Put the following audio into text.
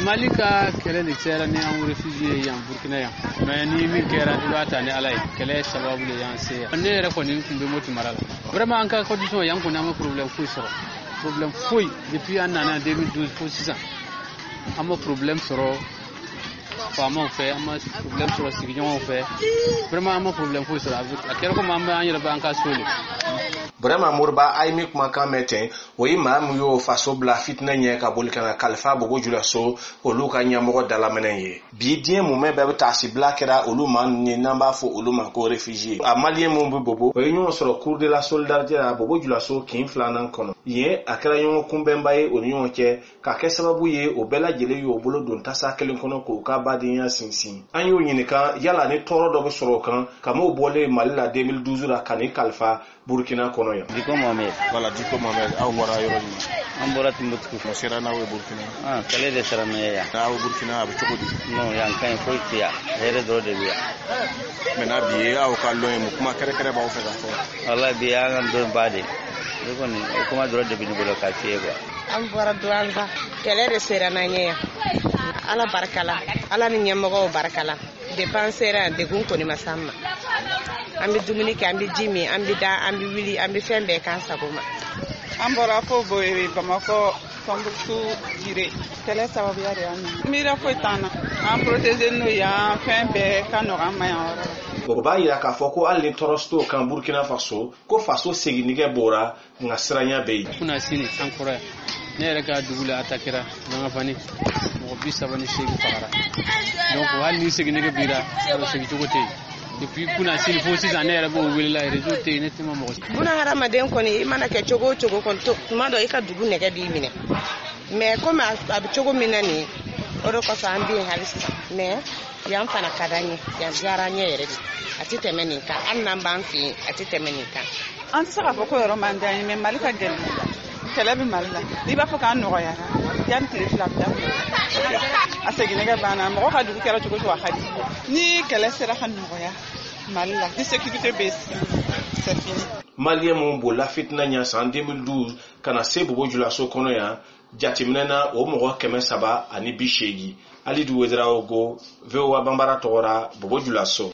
Malika kele ni tsera ni an refugee yan Burkina yan mais ni min kera ibata ni alay kele sababu le yan se ne yɛrɛ kɔni kun bɛ moti mara la vraiment an ka condition yan kun am problème foyi sɔrɔ problème foyi depuis an nana 2012 fo sisan an ma problème sɔrɔ faamaw fɛ an ma problème sɔrɔ sigiɲɔgɔnw fɛ vraiment an ma problème foyi sɔrɔ a kɛra comme an yɛrɛ bɛ an ka so le Vraiment Moriba Aimi kuma kan meten o ima mu yo faso bla fitna nye ka boli kana kalfa Bobo Dioulasso olu ka nyamoro dala menen ye bi dien mu me be ta si bla kera olu man ni namba fo olu man ko réfugié a malien mu Bobo o nyon soro cour de la solidarité a Bobo Dioulasso kin flanan kono ye akra nyon kumbemba ye o nyon ke ka ke sababu ye o bela jele yo bolo don tasa kelen kono ko ka badin sinsin an yo nyinika yala ni toro do be soro kan kamo bole malila 2012 ra kani kalfa Burkina kono ya Diko Mohamed wala Diko Mohamed aw wara yoro ni an bɔra Timbuktu mo sera na we Burkina kale de sera na ya na we Burkina abu chogodi no yan kan foyi tiya here dro de biya mena biye aw ka lo mu kuma kere kere ba o fe da fo wallahi biya ngan do bade ko ni kuma dro de bini bolo ka tiye ba an bɔra Douala kale de sera na ya ala barakala ala ni nyamgo barakala dépensera de gun ko ni masamma an bɛ dumuni kɛ an bɛ ji min an bɛ da an bɛ wuli an bɛ fɛn bɛɛ k'an sago ma an bɔra fo Bamako Tombouctou Jiré kɛlɛ sababuya de y'an minɛ miira foyi t'an na an protéger n'o yan fɛn bɛɛ ka nɔgɔ an ma yan yɔrɔ la o b'a yira k'a fɔ ko hali ni tɔɔrɔsito kan Burkina Faso ko faso seginnige bɔra nka siranya bɛ yen kuna sini an kɔrɔ yan ne yɛrɛ ka dugu la atakɛra Nangafani mɔgɔ 38 fagara donc hali ni seginnige bira yɔrɔ segicogo tɛ yen depuis kuna sini fo sisan ne yɛrɛ b'o welela réseau tɛ yen ne tɛ ma mɔgɔ buna hadamaden kɔni i mana kɛ cogo o cogo kɔni tuma dɔ i ka dugu nɛgɛ b'i minɛ mais comme a bɛ cogo min na nin o de kɔsɔn an bɛ yen hali sisan mais yan fana ka d'an ye yan diyara an ye yɛrɛ de a tɛ tɛmɛ nin kan hali n'an b'an fɛ yen a tɛ tɛmɛ nin kan an tɛ se k'a fɔ ko yɔrɔ man d'an ye mais Mali ka gɛlɛn kɛlɛ bɛ Mali la n'i b'a fɔ k'an nɔgɔyara yanni tile fila bɛ daminɛ a seginnɛgɛ banna mɔgɔ ka dugu kɛra cogo o cogo a ka di ni kɛlɛ sera ka nɔgɔya Mali la ni sécurité bɛ c'est fini malien mun bola fitna nya san 2012 kana se Bobo Dioulasso kono ya jateminɛ na o mɔgɔ 380 ali du Ouedraogo VOA Bambara tɔgɔra Bobo Dioulasso